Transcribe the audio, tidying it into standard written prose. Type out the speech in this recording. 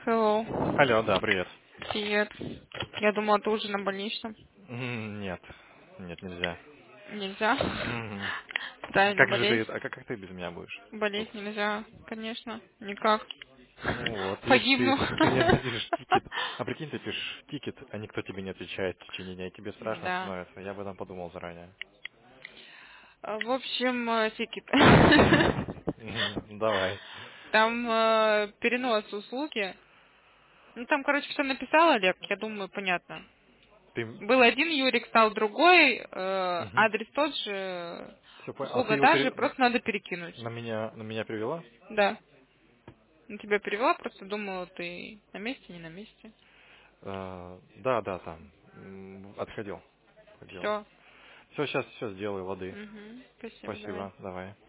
Hello. Алло, да, привет. Привет. Я думала, ты уже на больничном. Нет, нет, нельзя. Нельзя. Мгм. Правильно, Как же ты, болеть. как ты без меня будешь тут? Болеть нельзя, конечно. Никак. Ну вот, видишь, Погибну. ты мне пишешь тикет, а прикинь, ты пишешь тикет, а никто тебе не отвечает в течение дня, и тебе страшно Да. становится. Я об этом подумал заранее. В общем, тикет. Давай. Там перенос услуги. Ну, там, короче, что написал Олег, я думаю, понятно. Ты... Был один Юрик, стал другой, Угу. адрес тот же, Все понял. А ты услуга его та же, просто надо перекинуть. на меня привела? Да. На тебя перевела, просто думала, ты на месте, не на месте. Да, да, там. Отходил. Ходил. Все. Все, сейчас все сделаю, воды. Угу. Спасибо, давай. Спасибо, давай.